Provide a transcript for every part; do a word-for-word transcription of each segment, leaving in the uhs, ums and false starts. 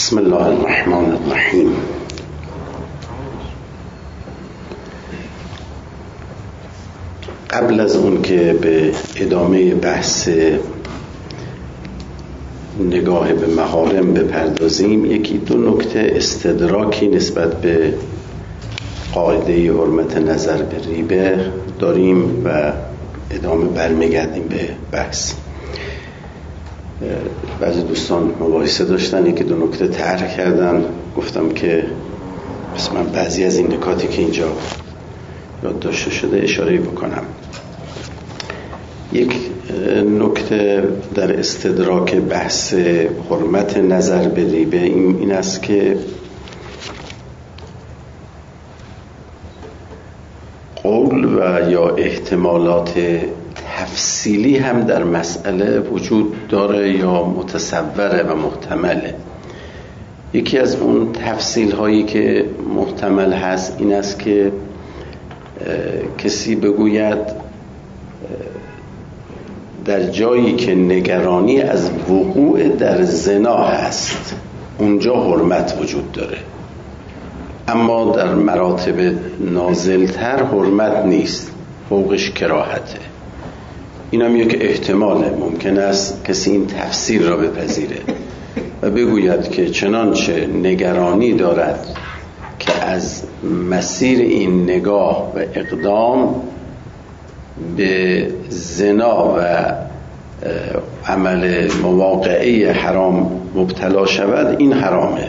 بسم الله الرحمن الرحیم. قبل از اون که به ادامه بحث نگاه به محارم بپردازیم، یکی دو نکته استدراکی نسبت به قاعده حرمت نظر به ریبه داریم و ادامه برمیگردیم به بحث. بعضی دوستان مباحثه داشتن، یکی دو نکته طرح کردن، گفتم که پس من بعضی از این نکاتی که اینجا یادداشت شده اشاره بکنم. یک نکته در استدراک بحث حرمت نظر به ریبه این, این است که قول و یا احتمالات تفصیلی هم در مسئله وجود داره یا متصوره و محتمله. یکی از اون تفصیل هایی که محتمل هست این است که کسی بگوید در جایی که نگرانی از وقوع در زنا هست اونجا حرمت وجود داره، اما در مراتب نازلتر حرمت نیست، فوقش کراهته. این هم یک احتماله. ممکن است کسی این تفسیر را بپذیره و بگوید که چنانچه نگرانی دارد که از مسیر این نگاه و اقدام به زنا و عمل مواقعه حرام مبتلا شود، این حرامه.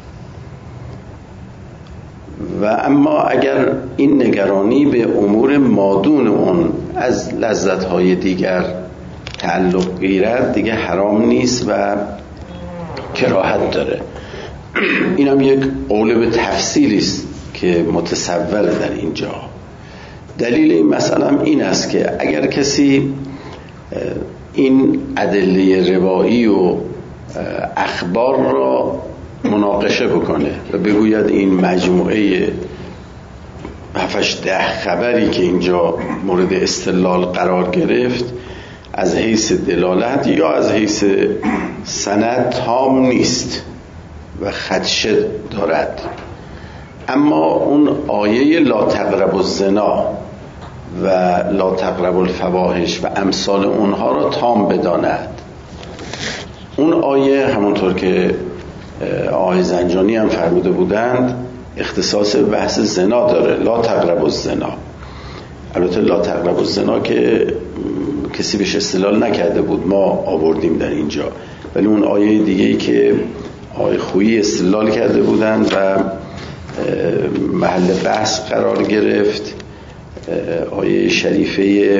و اما اگر این نگرانی به امور مادون اون از لذت‌های دیگر تعلق گیرد دیگه حرام نیست و کراهت داره. این هم یک قول به تفصیلی است که متصوره در اینجا. دلیل این مسئله این است که اگر کسی این ادله روایی و اخبار را مناقشه بکنه و بگوید این مجموعه هفتش ده خبری که اینجا مورد استدلال قرار گرفت از حیث دلالت یا از حیث سند تام نیست و خدشه دارد، اما اون آیه لا تقربوا الزنا و لا تقربوا الفواحش و امثال اونها را تام بداند. اون آیه همونطور که آقای زنجانی هم فرموده بودند اختصاص بحث زنا داره، لا تقربوا الزنا. البته لا تقربوا الزنا که کسی بهش استدلال نکرده بود، ما آوردیم در اینجا، ولی اون آیه دیگه‌ای که آقای خویی استدلال کرده بودند و محل بحث قرار گرفت، آیه شریفه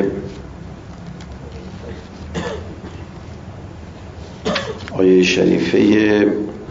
آیه شریفه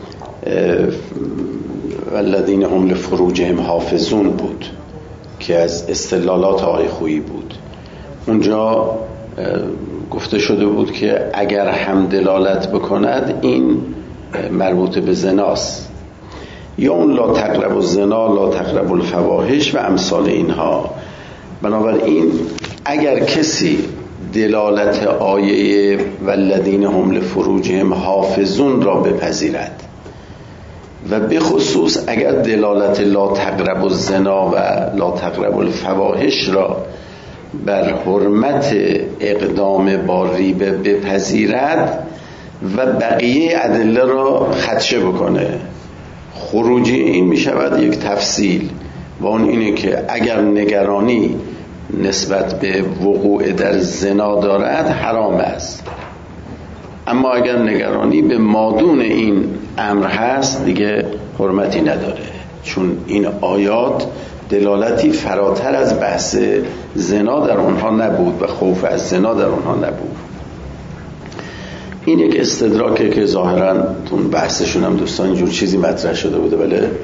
والذین هم لفروجهم حافظون بود که از استدلالات آقای خویی بود. اونجا گفته شده بود که اگر هم دلالت بکند این مربوط به زناست، یا اون لا تقربوا الزنا لا تقربوا الفواحش و امثال اینها. بنابراین اگر کسی دلالت آیه والذین هم لفروجهم حافظون را بپذیرد و به خصوص اگر دلالت لا تقربوا الزنا و لا تقربوا الفواحش را بر حرمت اقدام با ریبه بپذیرد و بقیه ادله را خدشه بکنه، خروجی این می شود یک تفصیل و اون اینه که اگر نگرانی نسبت به وقوع در زنا دارد حرام است، اما اگر نگرانی به مادون این امر هست دیگه حرمتی نداره، چون این آیات دلالتی فراتر از بحث زنا در اونها نبود و خوف از زنا در اونها نبود. این یک استدراکه که ظاهراً تون بحثشون هم دوستان اینجور چیزی مطرح شده بوده. بله دراشید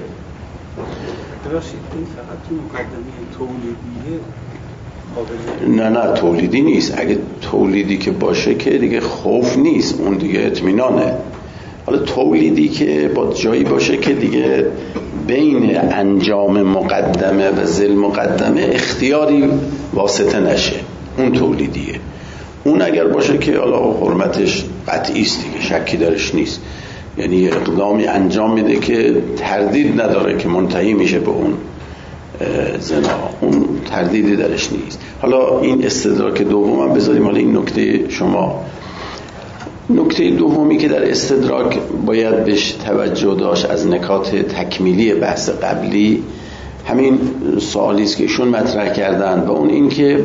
این فقط تو مقدمه تولیدیه نه نه تولیدی نیست. اگه تولیدی که باشه که دیگه خوف نیست، اون دیگه اطمینانه. حالا تولیدی که با جایی باشه که دیگه بین انجام مقدمه و ذل مقدمه اختیاری واسطه نشه، اون تولیدیه. اون اگر باشه که حالا حرمتش قطعی است دیگه، شکی درش نیست. یعنی اقدامی انجام میده که تردید نداره که منتهی میشه به اون زنا، اون تردیدی درش نیست. حالا این استدراک دوم هم بذاریم، حالا این نکته شما. نکته دومی که در استدراک باید بهش توجه داشت از نکات تکمیلی بحث قبلی، همین سوالی است که ایشون مطرح کردن و اون این که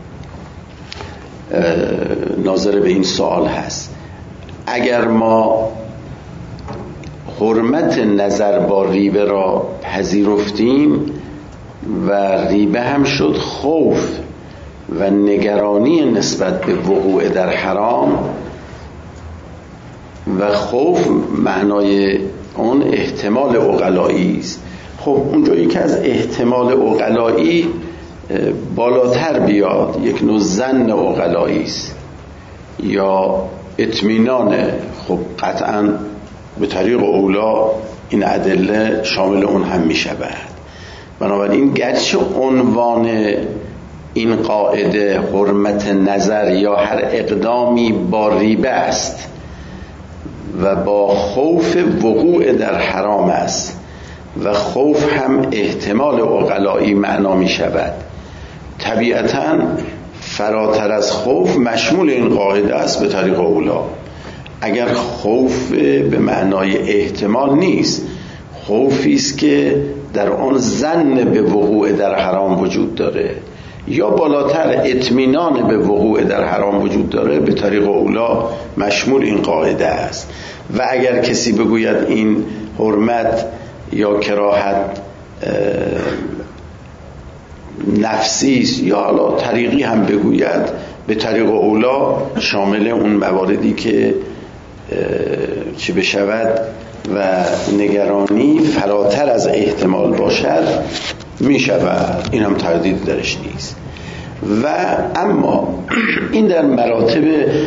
ناظر به این سوال هست: اگر ما حرمت نظر با ریبه را پذیرفتیم و ریبه هم شد خوف و نگرانی نسبت به وقوع در حرام، و خوف معنای اون احتمال عقلایی است. خب اونجایی که از احتمال عقلایی بالاتر بیاد یک نوع ظن عقلایی است یا اطمینان، خب قطعا به طریق اولا این ادله شامل اون هم می شود. بنابراین گرچه عنوان این قاعده حرمت نظر یا هر اقدامی با ریبه است و با خوف وقوع در حرام است و خوف هم احتمال عقلایی معنا می شود، طبیعتاً فراتر از خوف مشمول این قاعده است به طریق اولا. اگر خوف به معنای احتمال نیست، خوفی است که در آن ظن به وقوع در حرام وجود داره، یا بالاتر اطمینان به وقوع در حرام وجود داره، به طریق اولا مشمول این قاعده است. و اگر کسی بگوید این حرمت یا کراهت نفسی است یا حالا طریقی هم بگوید، به طریق اولا شامل اون مواردی که چی بشود و نگرانی فراتر از احتمال باشد می شود، این هم تردید درش نیست. و اما این در مراتب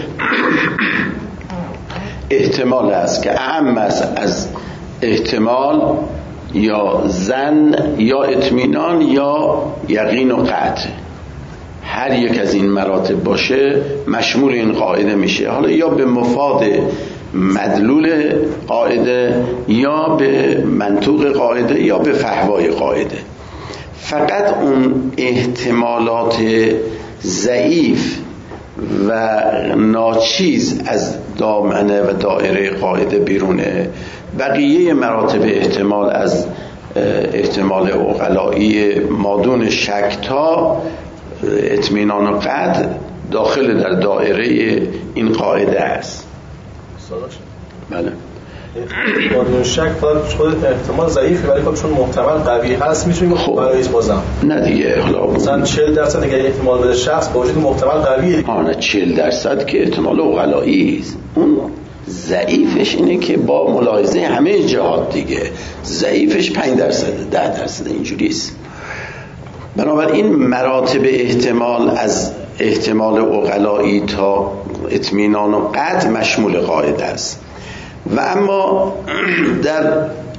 احتمال است که اهم است از احتمال یا ظن یا اطمینان یا یقین و قطع. هر یک از این مراتب باشه مشمول این قاعده میشه، حالا یا به مفاد مدلول قاعده یا به منطوق قاعده یا به فحوای قاعده. فقط اون احتمالات ضعیف و ناچیز از دامنه و دایره قاعده بیرونه. بقیه مراتب احتمال از احتمال عقلایی مادون شک تا اطمینان و قطع داخل در دایره این قاعده است. بله. مادون شک خود احتمال ضعیفه ولی خب چون محتمل قوی هست میتونیم خب برایش بازم نه دیگه. حالا مثلا چهل درصد اگه احتمال بده شخص با وجود محتمل قویه، آنه چهل درصد که احتمال عقلایی است. اون ضعیفش اینه که با ملاحظه همه جهات دیگه ضعیفش پنج درصد ده درصد اینجوری است. بنابراین مراتب احتمال از احتمال عقلایی تا اطمینان و قطع مشمول قاعده است. و اما در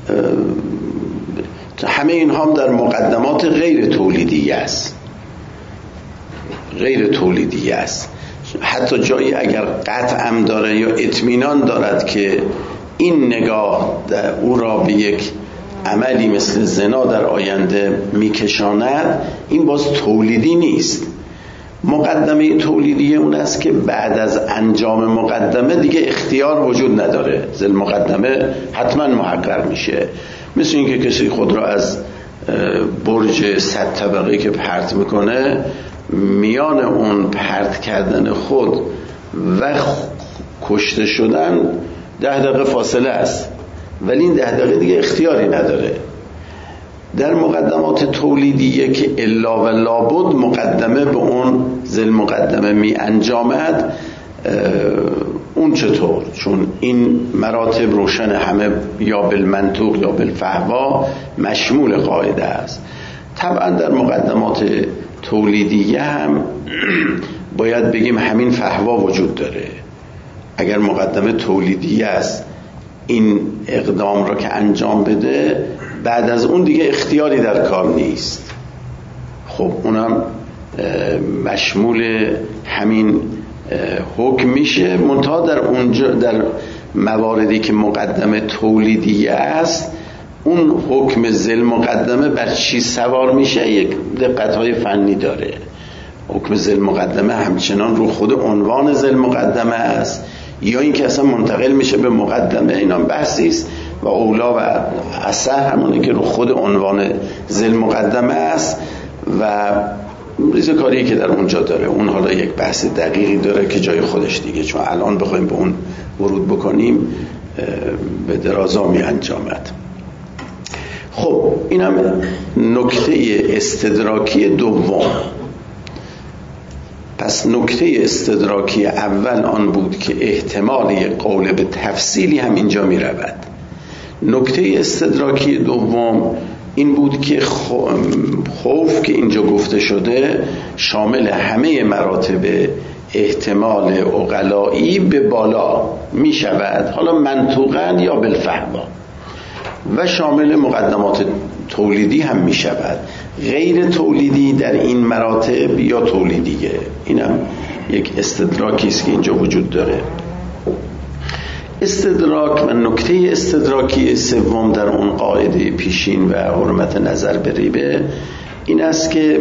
همه اینها هم در مقدمات غیر تولیدی است، غیر تولیدی است. حتی جایی اگر قطع هم داره یا اطمینان دارد که این نگاه او را به یک عملی مثل زنا در آینده میکشاند، این باز تولیدی نیست. مقدمه تولیدی اون است که بعد از انجام مقدمه دیگه اختیار وجود نداره، زل مقدمه حتما محقق میشه. مثل این که کسی خود را از برج صد طبقه که پرت میکنه، میان اون پرت کردن خود و کشته شدن ده دقیقه فاصله است، ولی این ده دقیقه دیگه اختیاری نداره. در مقدمات تولیدیه که الا و لابد مقدمه به اون ذل مقدمه می انجامد، اون چطور؟ چون این مراتب روشن همه یا بالمنطوق یا بالفحوا مشمول قاعده است. طبعا در مقدمات تولیدیه هم باید بگیم همین فحوا وجود داره. اگر مقدمه تولیدیه است این اقدام را که انجام بده، بعد از اون دیگه اختیاری در کار نیست. خب اونم مشمول همین حکم میشه، منتها در اونجا در مواردی که مقدمه تولیدیه است، اون حکم ذی مقدمه بر چی سوار میشه یک دقت‌های فنی داره. حکم ذی مقدمه همچنان رو خود عنوان ذی مقدمه است یا اینکه اصلا منتقل میشه به مقدمه، اینا بحثی است و اولا و اصح همونه که رو خود عنوان ذی مقدمه است و ریزکاری که در اونجا داره. اون حالا یک بحث دقیقی داره که جای خودش دیگه، چون الان بخوایم به اون ورود بکنیم به درازا می انجامد. خب اینم نکته استدراکی دوم. پس نکته استدراکی اول آن بود که احتمال یک قول به تفصیلی هم اینجا می رود. نکته استدراکی دوم این بود که خوف که اینجا گفته شده شامل همه مراتب احتمال عقلایی به بالا می شود، حالا منطوقاً یا بالفهما، و شامل مقدمات تولیدی هم می شود. غیر تولیدی در این مراتب یا تولیدیه. اینم یک استدراکی است که اینجا وجود داره. استدراک و نکته استدراکی سوم در اون قاعده پیشین و حرمت نظر به ریبه این است که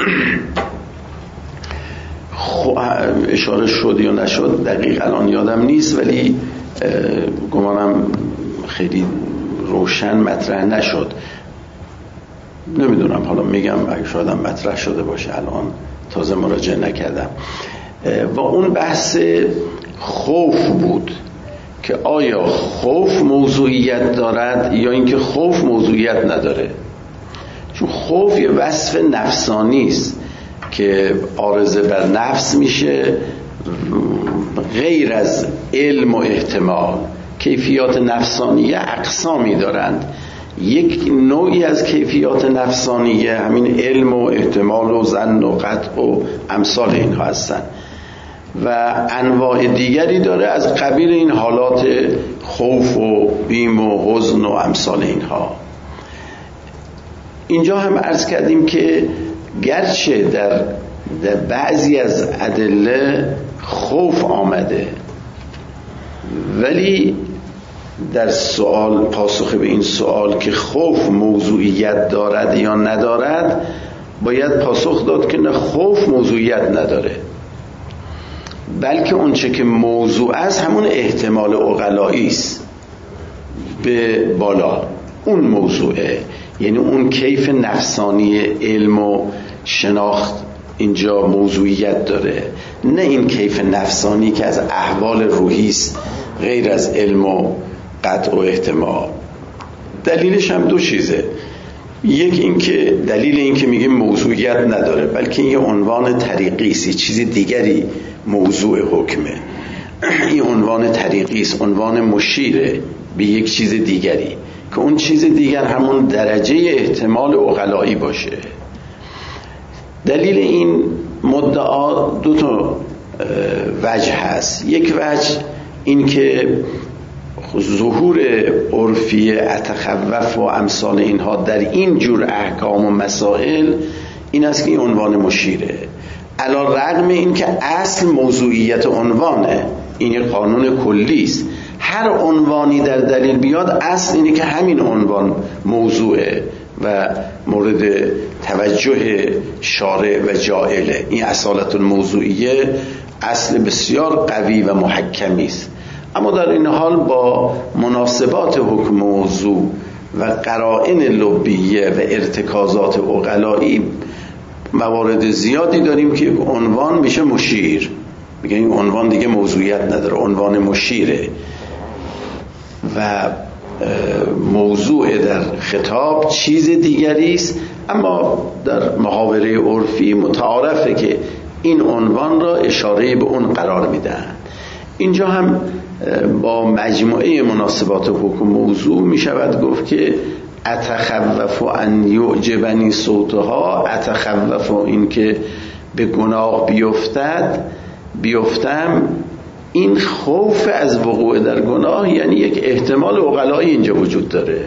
اشاره شد یا نشد دقیق الان یادم نیست، ولی گمانم خیلی روشن مطرح نشد، نمیدونم، حالا میگم اگه شاید هم مطرح شده باشه، الان تازه مراجعه نکردم. و اون بحث خوف بود که آیا خوف موضوعیت دارد یا اینکه خوف موضوعیت نداره. چون خوف یه وصف نفسانی است که عارضه بر نفس میشه، غیر از علم و احتمال. کیفیات نفسانیه اقسامی دارند، یک نوعی از کیفیات نفسانیه همین علم و احتمال و ظن و قطع و امثال اینها هستند و انواع دیگری داره از قبیل این حالات خوف و بیم و حزن و امثال اینها. اینجا هم عرض کردیم که گرچه در, در بعضی از ادله خوف آمده، ولی در سوال پاسخ به این سوال که خوف موضوعیت دارد یا ندارد باید پاسخ داد که نه، خوف موضوعیت نداره، بلکه اونچه که موضوع است همون احتمال عقلایی است به بالا، اون موضوعه، یعنی اون کیف نفسانی علم و شناخت اینجا موضوعیت داره، نه این کیف نفسانی که از احوال روحی است غیر از علم و قطع و احتمال. دلیلش هم دو چیزه. یک این که دلیل این که میگه موضوعیت نداره، بلکه این یه عنوان طریقی است، چیز دیگری موضوع حکمه. این عنوان طریقی است، عنوان مشیره به یک چیز دیگری که اون چیز دیگر همون درجه احتمال عقلایی باشه. دلیل این مدعا دو تا وجه هست. یک وجه این که ظهور عرفی اتخوف و امثال اینها در این جور احکام و مسائل این است که این عنوان مشیره، علی رغم این که اصل موضوعیت عنوانه، این یک قانون کلی است. هر عنوانی در دلیل بیاد اصل اینه که همین عنوان موضوعه و مورد توجه شارع و جاعله. این اصالت الموضوعیه اصل بسیار قوی و محکمی است. اما در این حال با مناسبات حکم موضوع و قرائن لبیه و ارتکازات عقلایی موارد زیادی داریم که یک عنوان میشه مشیر، میگه این عنوان دیگه موضوعیت نداره، عنوان مشیره و موضوع در خطاب چیز دیگری است، اما در محاوره عرفی متعارفه که این عنوان را اشاره به اون قرار میدن. اینجا هم با مجموعه مناسبات حکم موضوع می شود گفت که اتخوف ان یعجبنی صوتها، اتخوف این که به گناه بیفتد بیفتم، این خوف از وقوع در گناه یعنی یک احتمال عقلایی اینجا وجود داره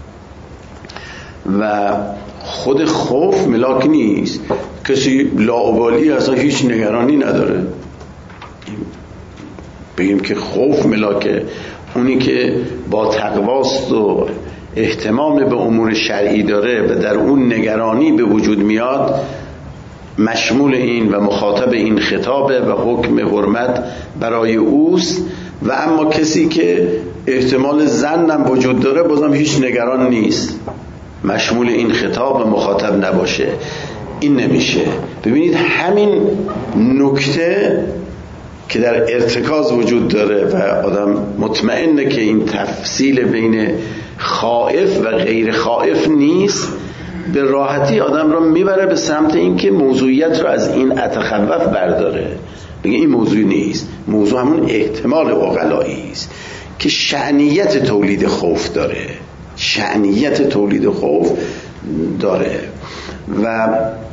و خود خوف ملاک نیست. کسی لاابالی اصلا هیچ نگرانی نداره، بگیم که خوف ملاکه. اونی که با تقواست و اهتمام به امور شرعی داره و در اون نگرانی به وجود میاد، مشمول این و مخاطب این خطابه و حکم حرمت برای اوست. و اما کسی که احتمال ظنم وجود داره بازم هیچ نگران نیست، مشمول این خطاب و مخاطب نباشه، این نمیشه. ببینید همین نکته که در ارتکاز وجود داره و آدم مطمئنه که این تفصیل بین خائف و غیر خائف نیست، به راحتی آدم را میبره به سمت این که موضوعیت را از این اتخوف برداره، بگه این موضوع نیست، موضوع همون احتمال عقلایی است که شأنیت تولید خوف داره، شأنیت تولید خوف داره. و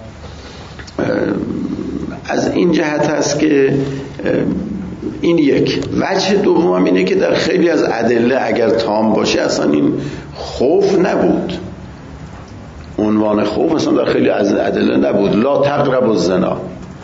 از این جهت هست که این یک وجه. دوم اینه که در خیلی از ادله اگر تام باشه اصلا این خوف نبود، عنوان خوف اصلا در خیلی از ادله نبود. لا تقربوا الزنا،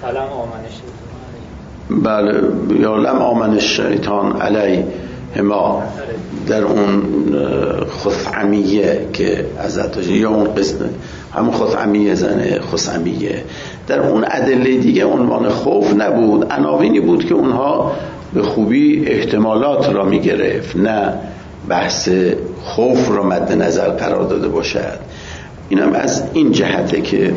بله، یا لم آمن الشیطان علیهما، در اون خثعمیه که ازت یا اون قسم همون خثعمیه زنه خثعمیه، در اون ادله دیگه عنوان خوف نبود، عناوینی بود که اونها به خوبی احتمالات را می گرفت، نه بحث خوف را مد نظر قرار داده باشد. اینم از این جهته که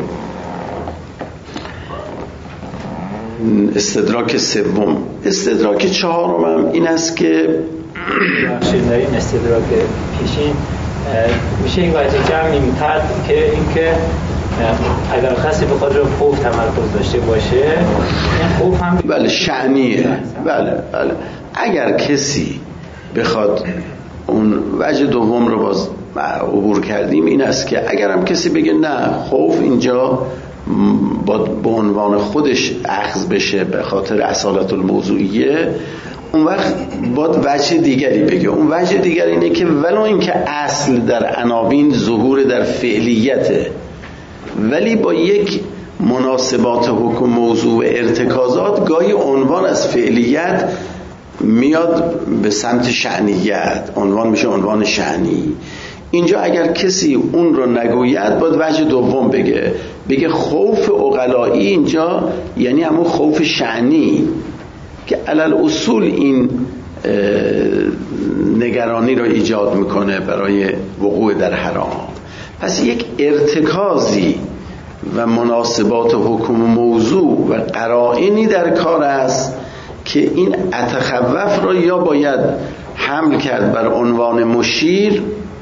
استدراک سوم. استدراک چهارم هم این است که بخشید در این استدراک پیشین میشه این وجه جمعی میترد که اینکه اگر کسی به خود رو خوف تمرکز داشته باشه، این خوف هم بله شأنیه، بله بله. اگر کسی بخواد اون وجه دوم رو باز عبور کردیم، این است که اگر هم کسی بگه نه خوف اینجا با به عنوان خودش اخذ بشه به خاطر اصالت الموضوعیه، اون وقت باید وجه دیگری بگه. اون وجه دیگر اینه که ولو این که اصل در عناوین ظهور در فعلیته، ولی با یک مناسبات حکم موضوع ارتکازات گاهی عنوان از فعلیت میاد به سمت شأنیت، عنوان میشه عنوان شأنی. اینجا اگر کسی اون رو نگوید باید وجه دوم بگه، بگه خوف عقلایی اینجا یعنی همون خوف شأنی که علل اصول این نگرانی را ایجاد میکنه برای وقوع در حرام. پس یک ارتکازی و مناسبات حکم موضوع و قرائنی در کار است که این اتخوف را یا باید حمل کرد بر عنوان مشیر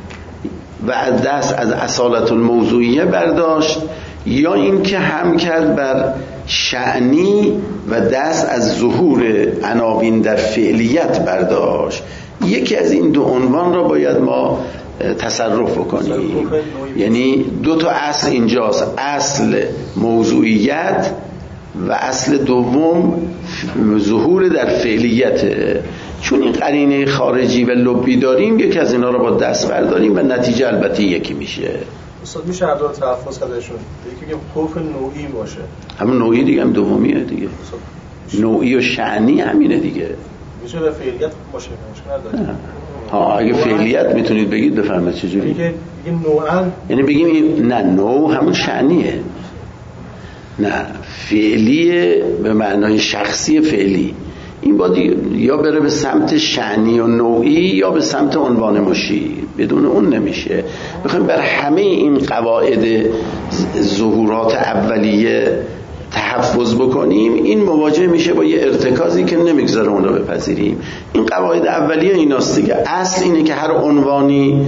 و از دست از اصالت الموضوعیه برداشت، یا این که حمل کرد بر شأنی و دست از ظهور عناوین در فعلیت برداشت. یکی از این دو عنوان را باید ما تصرف بکنیم. یعنی دو تا اصل اینجاست، اصل موضوعیت و اصل دوم ظهور در فعلیت. چون این قرینه خارجی و لبی داریم، یکی از اینا رو با دست برداریم و نتیجه البته یکی میشه. استاد میشه هر دو تلفظ کردشون، یکی که خوف نوعی باشه، همون نوعی دیگه هم دومیه دیگه، نوعی و شأنی همینه دیگه. میشه به فعلیت باشه، مشکل نداره. ها اگه فعلیت میتونید بگید بفهمید چجوری. میگه نوعا یعنی بگیم نه نوع همون شأنیه، نه فعلیه به معنای شخصی فعلی. این باید یا بره به سمت شأنی و نوعی یا به سمت عنوان مشیر، بدون اون نمیشه. بخوایم بر همه این قواعد ظهورات اولیه تحفظ بکنیم، این مواجه میشه با یه ارتکازی که نمیگذاره اون رو بپذیریم. این قواعد اولیه ایناست دیگه. اصل اینه که هر عنوانی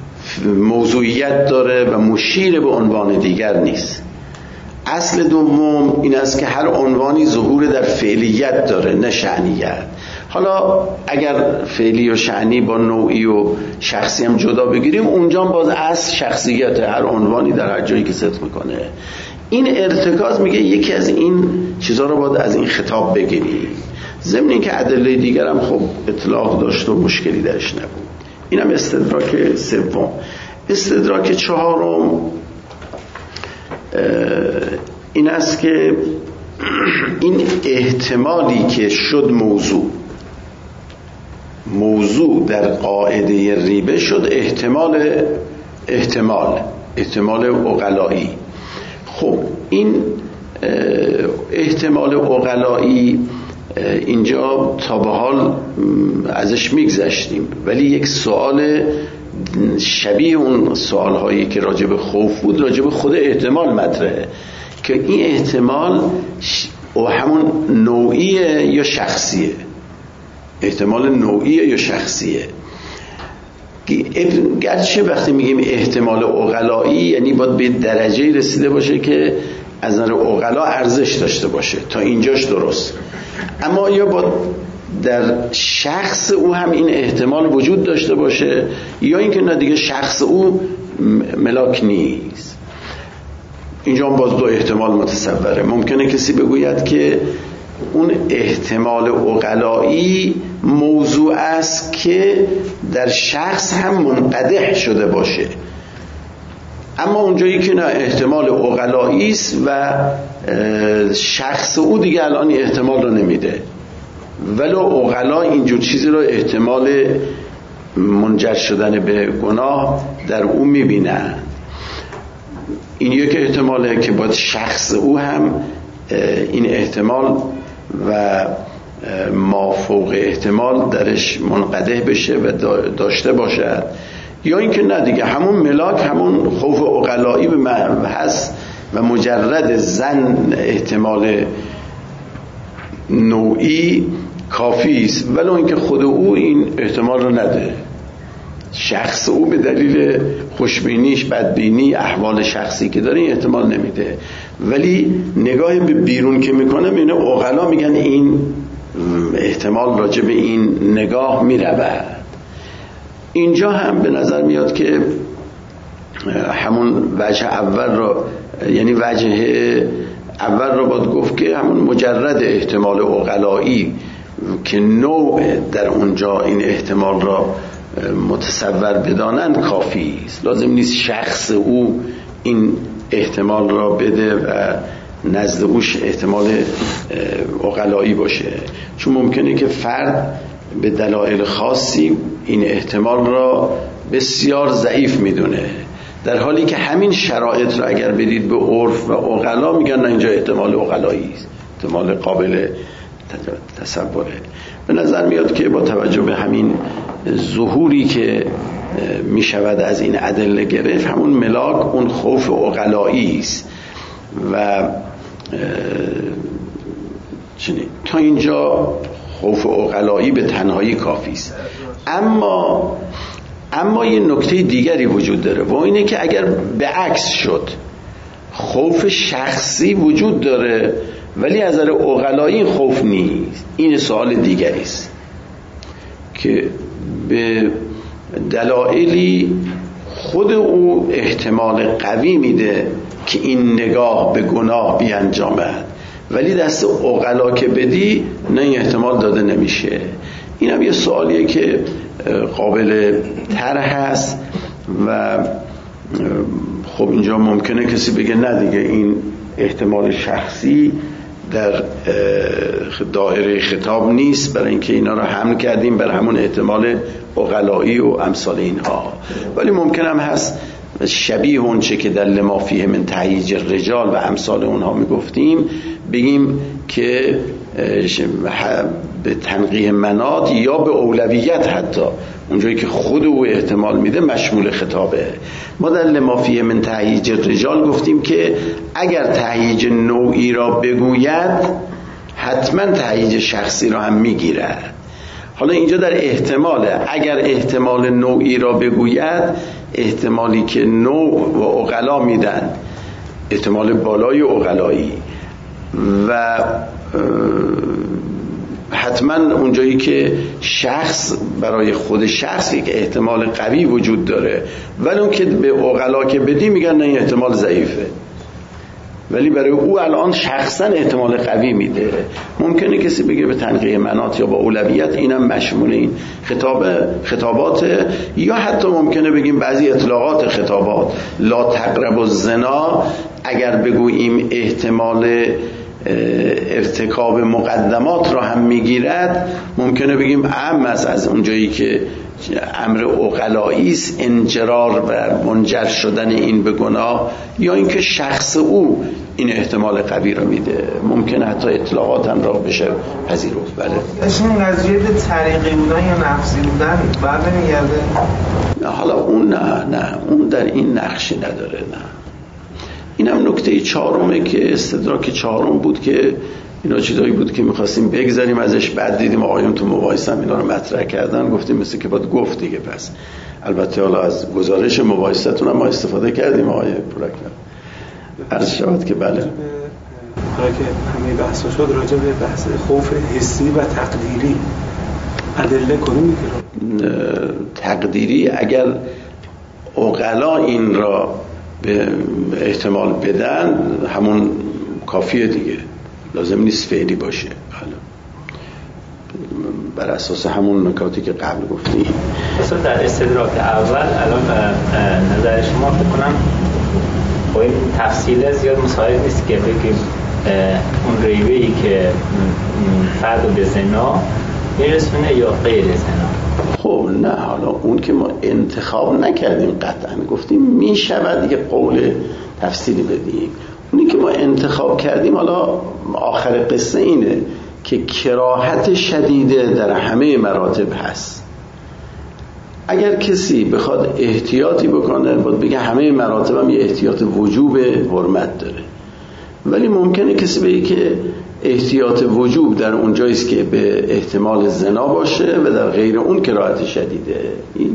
موضوعیت داره و مشیر به عنوان دیگر نیست. اصل دوم این است که هر عنوانی ظهور در فعلیت داره نه شأنیت. حالا اگر فعلی و شأنی با نوعی و شخصی هم جدا بگیریم، اونجا باز اصل شخصیت هر عنوانی در هر جایی که صدق میکنه. این ارتکاز میگه یکی از این چیزها رو باید از این خطاب بگیریم، ضمن این که ادله دیگر هم خب اطلاق داشت و مشکلی درش نبود. این هم استدراک سوم. استدراک چهارم این است که این احتمالی که شد موضوع موضوع در قاعده ریبه شد احتمال احتمال احتمال عقلایی. خب این احتمال عقلایی اینجا تا به حال ازش میگذشتیم، ولی یک سوال شبیه اون سوال هایی که راجب خوف بود راجب خود احتمال مطرحه که این احتمال و همون نوعیه یا شخصیه، احتمال نوعیه یا شخصیه. گرچه وقتی میگیم احتمال عقلایی یعنی باید به درجه رسیده باشه که از نظر عقلا ارزش داشته باشه، تا اینجاش درست، اما یا باید در شخص او هم این احتمال وجود داشته باشه، یا اینکه نه دیگه شخص او ملاک نیست. اینجا هم باز دو احتمال متصوره. ممکنه کسی بگوید که اون احتمال عقلایی موضوع است که در شخص هم منقدح شده باشه، اما اونجایی که نه احتمال عقلایی است و شخص او دیگه الان احتمال رو نمیده، ولو عقلا اینجور چیزی رو احتمال منجر شدن به گناه در او میبینن. این یک احتماله که باید شخص او هم این احتمال و ما فوق احتمال درش منقدح بشه و داشته باشد، یا اینکه نه دیگه همون ملاک همون خوف عقلایی به من هست و مجرد زن احتمال نوعی کافی است، ولو اینکه خود او این احتمال رو نده. شخص او به دلیل خوشبینیش، بدبینی، احوال شخصی که داره این احتمال نمیده، ولی نگاه به بیرون که میکنه میونه عقلا میگن این احتمال راجع به این نگاه میرود. اینجا هم به نظر میاد که همون وجه اول رو، یعنی وجه اول رو باید گفت که همون مجرد احتمال عقلایی که نوع در اونجا این احتمال را متصور بدانند کافی است. لازم نیست شخص او این احتمال را بده و نزد اوش احتمال عقلایی باشه، چون ممکنه که فرد به دلایل خاصی این احتمال را بسیار ضعیف میدونه، در حالی که همین شرایط را اگر بدید به عرف و عقلا میگن نه اینجا احتمال عقلایی است، احتمال قابل تصوره. به نظر میاد که با توجه به همین ظهوری که میشود از این ادله گرفت، همون ملاک اون خوف عقلایی است و چنین تا اینجا خوف عقلایی به تنهایی کافی است. اما اما یه نکته دیگری وجود داره و اینه که اگر به عکس شد، خوف شخصی وجود داره ولی از نظر عقلایی خوف نیست، این سوال دیگری است که به دلایلی خود او احتمال قوی میده که این نگاه به گناه بیانجامد، ولی دست عقلا که بدی نه این احتمال داده نمیشه. این هم یه سوالیه که قابل طرح هست و خب اینجا ممکنه کسی بگه نه دیگه این احتمال شخصی در دایره خطاب نیست، برای اینکه اینا رو حمل کردیم بر همون احتمال عقلایی و امثال اینها. ولی ممکن هم هست شبیه اون چه که در لما فیه من تهییج الرجال و امثال اونها میگفتیم بگیم که به تنقیح مناط یا به اولویت، حتی اونجایی که خود او احتمال میده مشمول خطابه. ما در لما فیه من تهییج الرجال گفتیم که اگر تهییج نوعی را بگوید حتما تهییج شخصی را هم میگیرد. حالا اینجا در احتماله، اگر احتمال نوعی را بگوید، احتمالی که نوع و عقلا میدن، احتمال بالای عقلایی، و حتما اونجایی که شخص برای خود شخص یک احتمال قوی وجود داره، ولی اون که به عقلا که بدی میگن نه این احتمال ضعیفه، ولی برای او الان شخصا احتمال قوی میده. ممکنه کسی بگه به تنقیح مناط یا با اولویت، اینم مشمول این خطاب خطابات، یا حتی ممکنه بگیم بعضی اطلاقات خطابات لا تقربوا الزنا، اگر بگوییم احتمال ارتکاب مقدمات را هم میگیرد، ممکنه بگیم اهم است از اونجایی که امر عقلایی است انجرار و منجر شدن این به گناه، یا اینکه شخص او این احتمال قوی را میده. ممکنه حتی اطلاقات هم را بشه پذیرفت. بله این قضیه به طریقی بودن یا نفسی بودن برنمیگرده؟ نه حالا اون نه نه اون در این نقشی نداره. نه این هم نکته چهارمه که استدراک چهارم بود که اینا چیزایی بود که میخواستیم بگذاریم ازش، بعد دیدیم آقایون تو مباحثه هم اینا رو مطرح کردن، گفتیم مثل که باید گفت دیگه. پس البته حالا از گزارش مباحثتون هم ما استفاده کردیم آقای پورکر. عرض شود که بله حالا که همه بحث شد راجع به بحث خوف حسی و تقدیری ادله کنیم میگیرم. تقدیری اگر عقلا این را به احتمال بدن همون کافیه دیگه، لازم نیست فعلی باشه. بر اساس همون نکاتی که قبل گفتیم. مثلا در استدراک اول الان نظر شما فکر کنم با این تفصیل زیاد مساعد نیست که بگیم اون ریبه‌ای که فرد به زنا میرسونه یا غیر زنا. خب نه حالا اون که ما انتخاب نکردیم، قطعا گفتیم میشود دیگه قول تفصیلی بدیم. اونی که ما انتخاب کردیم حالا آخر قصه اینه که کراهت شدیده در همه مراتب هست. اگر کسی بخواد احتیاطی بکنه باید بگه همه مراتب هم یه احتیاط وجوب حرمت داره، ولی ممکنه کسی بگه که احتیاط وجوب در اون جاییست که به احتمال زنا باشه و در غیر اون کراهت شدیده. این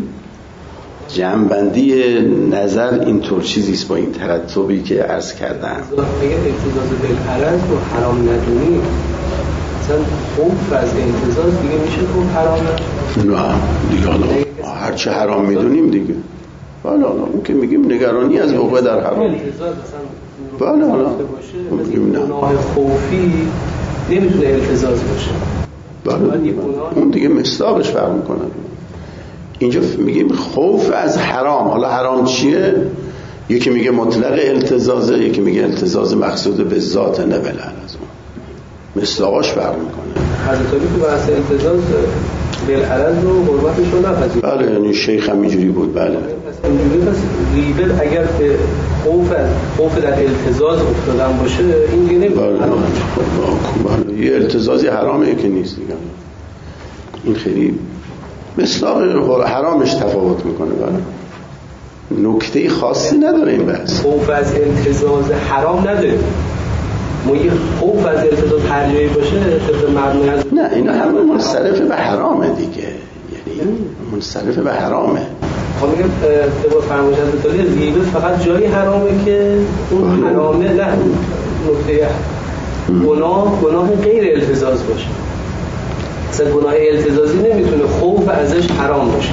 جمع‌بندی نظر اینطور چیزیست با این ترتبی که عرض کردم. اگر اعتزاز بالعرض رو حرام ندونی، مثلا خوف از اعتزاز دیگه میشه خوف حرام ندونی؟ نه دیگه حالا هرچه حرام میدونیم دیگه. بله حالا اون که میگیم نگرانی از وقوع در حرام. اعتزاز مثلا بله حالا میگیم نه گناه خوفی نمیتونه اعتزاز باشه. بله اون دیگه مصداقش فرق میکنه. اینجا میگیم خوف از حرام. حالا حرام چیه؟ یکی میگه مطلق التزازه، یکی میگه التزاز مقصود به ذات نه بلن از اون. مصداقش فرق میکنه. حضرت علی تو بحث التزاز بالعرض رو حرمتش رو نپذیرفت. بله یعنی شیخ هم اینجوری بود. بله اینجوری پس ریبه اگر به خوف از خوف در التزاز افتادن باشه این دیگه نمیشه. بله یه التزازی حرامه که نیست دیگه. این خیلی مصداق حرامش تفاوت میکنه. بله نکته خاصی نداره این بحث. خوف از التزاز حرام نداره. ما یه خوف از التزاز هر جایی باشه طبق مبنی از نه اینا همه منصرف به حرامه دیگه، یعنی منصرف به حرامه. خب میگم طبق فرمایش حضرت علی ریبه فقط جایی حرامه که اون حرامه نه نکته گناه گناه غیر التزاز باشه. مثلا گناه التزازی نمیتونه خوف ازش حرام باشه.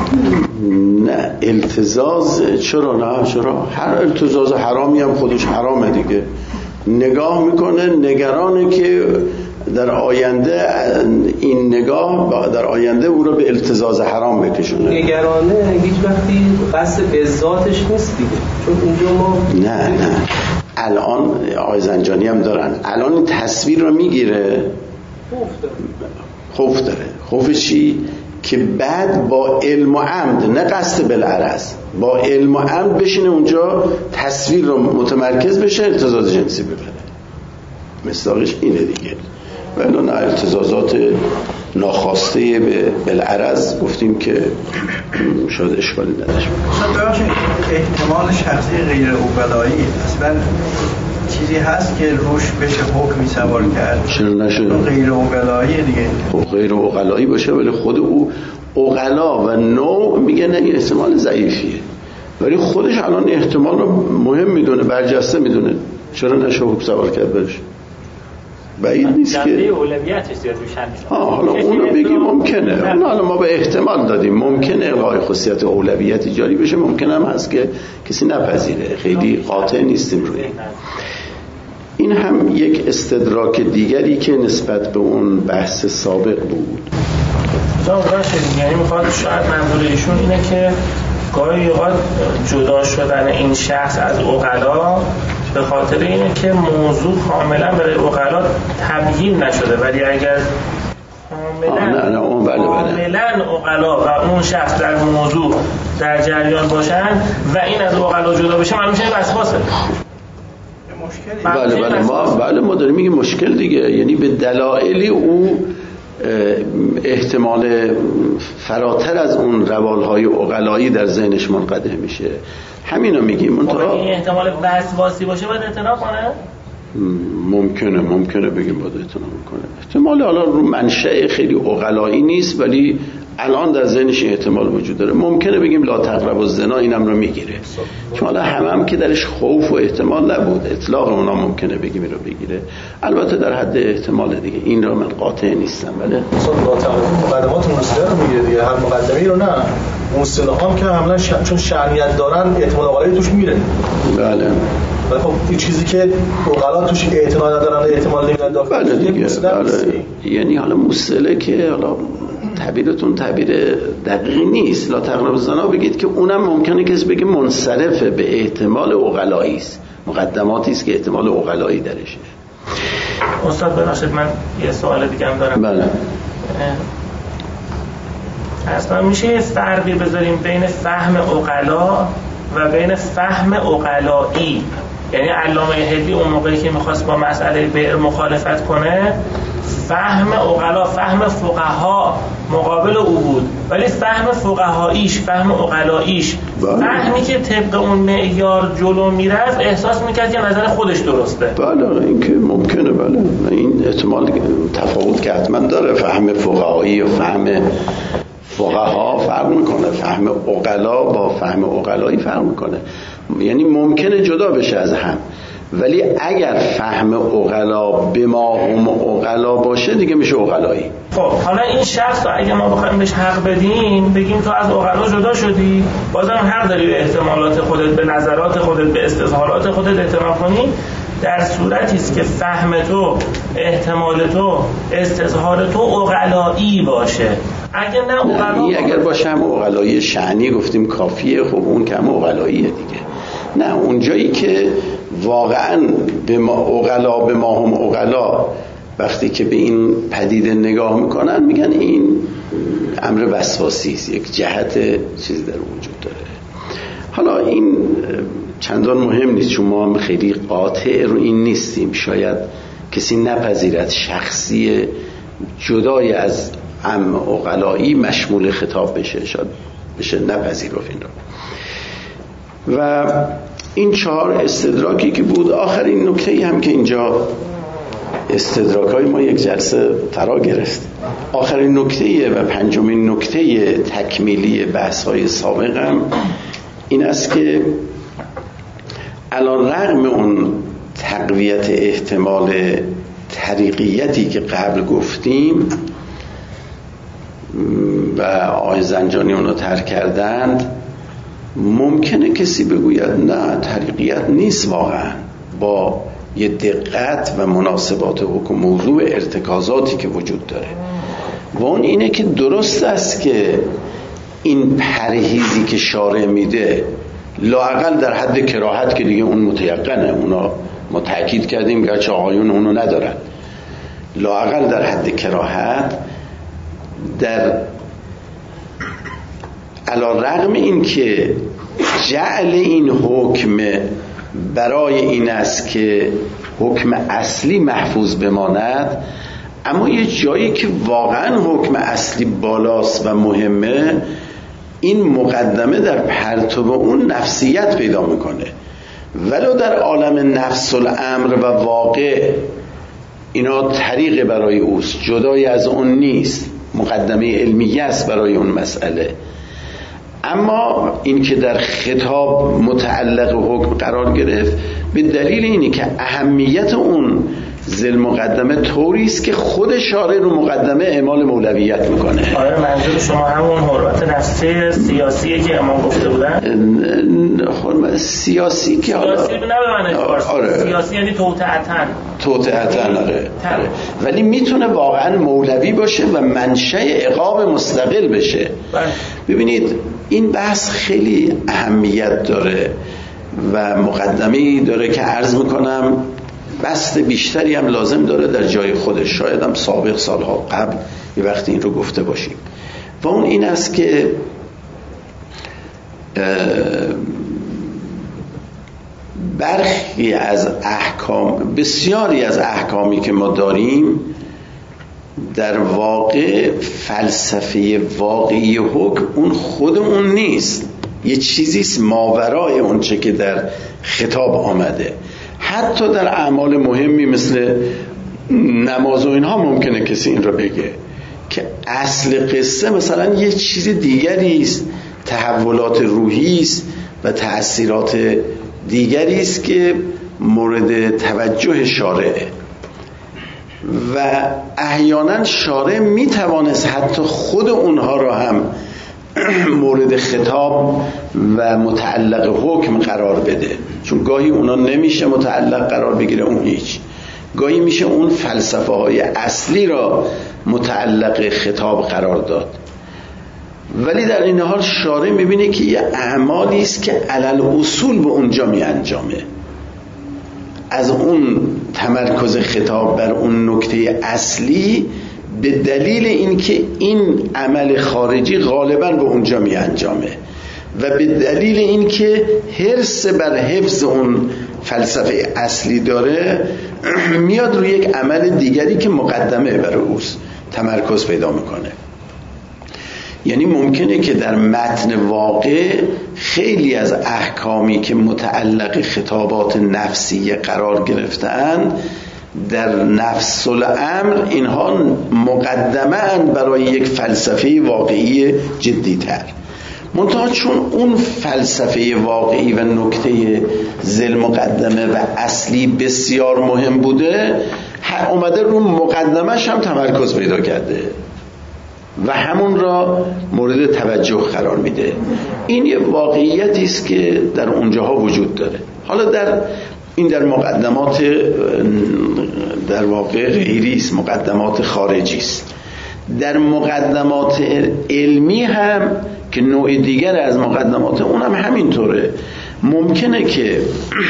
نه التزاز چرا نه چرا هر التزاز حرامی هم خودش حرامه دیگه. نگاه میکنه نگرانه که در آینده این نگاه در آینده او رو به التزاز حرام بکشونه. نگرانه هیچ وقتی قصد به ذاتش نیست دیگه، چون اونجا ما نه نه الان آقای زنجانی هم دارن الان این تصویر رو میگیره خوف داره. خوف داره. خوف چی؟ که بعد با علم و عمد نه قصد بالعرض با علم و عمد بشینه اونجا تصویر رو متمرکز بشه التزاز جنسی ببره. مصداقش اینه دیگه. ولی نه التزازات ناخواسته به بالعرض گفتیم که شاید اشکالی نداشت. شاید احتمال شخصی غیر عقلایی اصلا چیزی هست که روش بشه حکمی سوار کرد. چرا نشه؟ غیر عقلایی دیگه. خب غیر عقلایی باشه ولی خود او عقلا و نوع میگه نه این احتمال ضعیفیه، ولی خودش الان احتمال رو مهم میدونه برجسته میدونه. چرا نشه حکم سوار کرد برش؟ بعید نیست که اولویتش زیاد روشن نیست. ها حالا اون رو بگیم ممکنه. حالا ما به احتمال دادیم ممکنه الغای خصوصیت اولویت جاری بشه، ممکنه هم هست که کسی نپذیره. خیلی قاطع نیستیم روی این. هم یک استدراک دیگری که نسبت به اون بحث سابق بود. جواب شدید. یعنی میخواد شاید منظور ایشون اینه که گاهی اوقات جدا شدن این شخص از عقلا به خاطر اینه که موضوع کاملا برای عقلا تبیین نشده، ولی اگر کاملا نه نه اون بله بله کاملا عقلا و اون شخص در موضوع در جریان باشن و این از عقلا جدا بشه، معلوم میشه وسواسه. بله بله ما بله ما داریم میگیم مشکل دیگه، یعنی به دلایلی او احتمال فراتر از اون روالهای عقلایی در ذهنش منقطع میشه، همینا میگیم. منتها این احتمال وسواسی باشه باید اعتنا کنه؟ ممکنه ممکنه بگیم باید اعتنا کنه. احتمال حالا رو منشأ خیلی عقلایی نیست، ولی الان در ذهنش احتمال وجود داره. ممکنه بگیم لا تقربوا الزنا اینم رو میگیره، چون حالا هم هم که درش خوف و احتمال نبود، اطلاق اونا ممکنه بگیم این رو بگیره، البته در حد احتمال دیگه، این رو من قاطع نیستم. ولی اصلا لا تقربوا مقدمات موسیقی رو میگیره دیگه، هر مقدمه‌ای رو نه، موسیقی هم که عملا ش... چون شرعیت دارن احتمال عقلایی توش میره. بله ولی خب این چیزی که عقلا توش اعتماد ندارن، احتمال نمیدن داخل. بله دیگه بله. یعنی حالا موسیقی که حالا تعبیرتون تعبیر دقیقی نیست، لا تقربوا الزنا بگید که اونم ممکنه کسی بگه منصرفه به احتمال عقلایی است، مقدماتی است که احتمال عقلایی درشه. استاد ببخشید من یه سوال دیگه هم دارم. بله اصلا میشه یه فرقی بذاریم بین فهم عقلا و بین فهم عقلایی؟ یعنی علامه هدی اون موقعی که میخواست با مسئله بئر مخالفت کنه، فهم عقلا فهم فقها مقابل او بود، ولی فهم فقهاییش فهم عقلاییش فهمی که طبق اون معیار جلو میرفت احساس میکرد که نظر خودش درسته. بله این که ممکنه، بله این احتمال تفاوت که حتما داره، فهم فقهایی و فهم فقها فرق میکنه، فهم عقلا با فهم عقلایی فرق میکنه، یعنی ممکنه جدا بشه از هم، ولی اگر فهم عقلا به ما هم عقلا باشه دیگه میشه عقلایی. خب حالا این شخص رو اگه ما بخوایم بهش حق بدیم، بگیم تو از عقلا جدا شدی، بازم حق داری به احتمالات خودت، به نظرات خودت، به استظهارات خودت اعتماد کنی، در صورتی است که فهم تو، احتمال تو، استظهار تو عقلایی باشه. اگه نه عقلا اگر باشه هم عقلایی شأنی گفتیم کافیه، خب اون که هم عقلاییه دیگه. نه اونجایی که واقعا به ما عقلا به ما هم عقلا وقتی که به این پدیده نگاه میکنن میگن این امر وسواسی است، یک جهت چیزی در وجود داره. حالا این چندان مهم نیست، چون ما هم خیلی قاطع رو این نیستیم، شاید کسی نپذیرد شخصی جدای از عام عقلایی مشمول خطاب بشه، شاید بشه نپذیرفت این رو. و این چهار استدراکی که بود، آخرین نکته‌ای هم که اینجا استدراک‌های ما یک جلسه فرا گرفت، آخرین نکته و پنجمین نکته تکمیلی بحث‌های سابق هم این است که الان رغم اون تقویت احتمال طریقیتی که قبل گفتیم و آقای زنجانی اونو ترک کردند، ممکنه کسی بگوید نه طریقیت نیست، واقعا با یه دقت و مناسبات حکم موضوع ارتکازاتی که وجود داره، و اون اینه که درست است که این پرهیزی که شارع میده لااقل در حد کراهت که دیگه اون متیقنه، اونا ما تأکید کردیم گرچه آقایون اونو ندارن، لااقل در حد کراهت در علی رغم این که جعل این حکم برای این است که حکم اصلی محفوظ بماند، اما یه جایی که واقعا حکم اصلی بالاست و مهمه، این مقدمه در پرتو اون نفسیت پیدا میکنه، ولو در عالم نفس الامر و واقع اینا طریق برای اوست، جدای از اون نیست، مقدمه علمیه است برای اون مسئله. اما این که در خطاب متعلق حکم قرار گرفت به دلیل اینی که اهمیت اون ذل مقدمه طوری است که خود شارع رو مقدمه اعمال مولویت میکنه. آره منظور شما همون حرمت نفسی سیاسیه که امام گفته بودن؟ حرمت سیاسی که سیاسی نه به معنی فارسی، آره. سیاسی یعنی توطئتن توطئتن آره. آره ولی میتونه واقعا مولوی باشه و منشأ عقاب مستقل بشه. بله. ببینید این بحث خیلی اهمیت داره و مقدمه‌ای داره که عرض میکنم بست بیشتری هم لازم داره در جای خودش، شاید هم سابق سالها قبل یه وقتی این رو گفته باشیم، و اون این است که برخی از احکام، بسیاری از احکامی که ما داریم در واقع فلسفه واقعی حکم اون خود اون نیست، یه چیزیست ماورای اون چه که در خطاب آمده. حتی در اعمال مهمی مثل نماز و اینها ممکنه کسی این را بگه که اصل قصه مثلا یه چیز دیگری است، تحولات روحی است و تأثیرات دیگری است که مورد توجه شارعه، و احیانا شارع میتوانست حتی خود اونها را هم مورد خطاب و متعلق حکم قرار بده، چون گاهی اونا نمیشه متعلق قرار بگیره اون هیچ، گاهی میشه اون فلسفه های اصلی را متعلق خطاب قرار داد. ولی در این حال شارع میبینه که یه اعمالی است که علل اصول به اونجا می انجامه، از اون تمرکز خطاب بر اون نکته اصلی به دلیل اینکه این عمل خارجی غالبا به اونجا می انجامه و به دلیل اینکه حرص بر حفظ اون فلسفه اصلی داره میاد روی یک عمل دیگری که مقدمه بر اوست تمرکز پیدا میکنه. یعنی ممکنه که در متن واقع خیلی از احکامی که متعلق خطابات نفسیه قرار گرفتن در نفس الامر اینها مقدمه برای یک فلسفه واقعی جدی‌تر، منتها چون اون فلسفه واقعی و نکته ذیل مقدمه و اصلی بسیار مهم بوده، اومده رو مقدمش هم تمرکز پیدا کرده و همون را مورد توجه قرار میده. این یه واقعیتی است که در اونجاها وجود داره. حالا در این در مقدمات در واقع غیری است، مقدمات خارجی است. در مقدمات علمی هم که نوع دیگر از مقدمات اون هم همینطوره. ممکنه که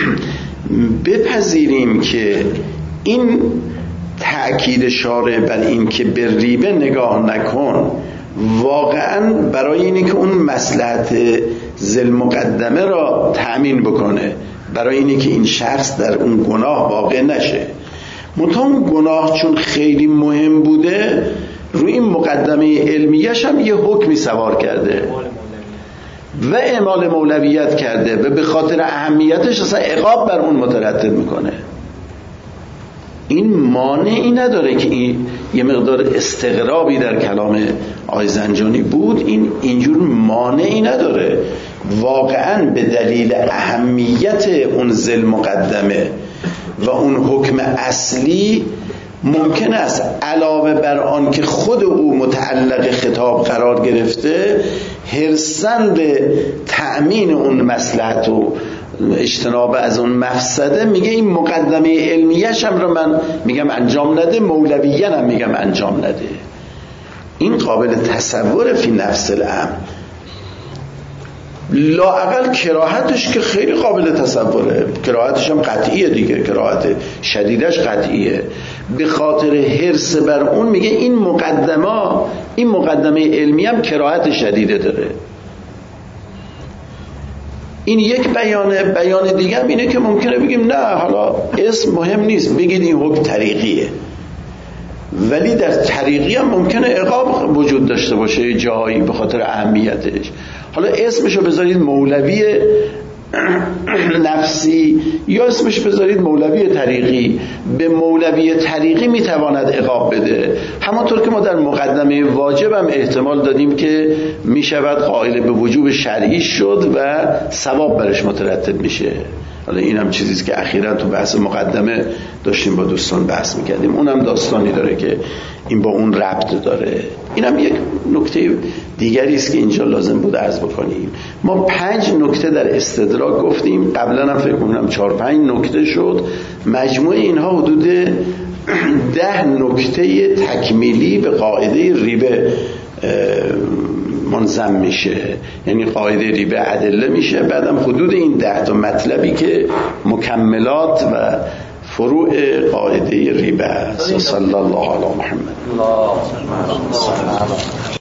بپذیریم که این تأکید شارع بر این که به ریبه نگاه نکن واقعا برای اینی که اون مصلحت ذیل مقدمه را تأمین بکنه، برای اینی که این شخص در اون گناه واقع نشه. منتها اون گناه چون خیلی مهم بوده روی این مقدمه علمیش هم یه حکمی سوار کرده و اعمال مولویت کرده و به خاطر اهمیتش اصلا عقاب بر اون مترتب میکنه. این مانعی نداره که این یه مقدار استغرابی در کلام آقای زنجانی بود، این اینجور مانعی نداره. واقعا به دلیل اهمیت اون ذیل مقدمه و اون حکم اصلی ممکن است علاوه بر آن که خود او متعلق خطاب قرار گرفته، حرصاً به تأمین اون مصلحت و اجتناب از اون مفسده میگه این مقدمه علمیش هم رو من میگم انجام نده، مولویین هم میگم انجام نده. این قابل تصور فی نفس الامر. لااقل کراهتش که خیلی قابل تصوره، کراهتش هم قطعیه دیگه، کراهت شدیدش قطعیه. به خاطر حرص بر اون میگه این مقدمه این مقدمه علمی هم کراهت شدیده داره. این یک بیانه. بیان دیگه هم اینه که ممکنه بگیم نه حالا اسم مهم نیست، بگید این حکم طریقیه، ولی در طریقی هم ممکنه عقاب وجود داشته باشه جایی به خاطر اهمیتش. حالا اسمشو بذارید مولوی نفسی یا اسمش بذارید مولوی طریقی، به مولوی طریقی میتواند عقاب بده. همانطور که ما در مقدمه واجب هم احتمال دادیم که میشود قائل به وجوب شرعی شد و ثواب برش مترتب میشه. حالا این هم چیزیست که اخیراً تو بحث مقدمه داشتیم با دوستان بحث میکردیم، اونم داستانی داره که این با اون ربط داره. اینم یک نکته دیگری است که اینجا لازم بود عرض بکنیم. ما پنج نکته در استدراک گفتیم، قبلا هم فکر کنم چهار پنج نکته شد، مجموع اینها حدود ده نکته تکمیلی به قاعده ریبه منظم میشه، یعنی قاعده ریبه ادله میشه، بعدم حدود این ده تا مطلبی که مکملات و فروع قاعده ریبه است. صلی الله علی محمد.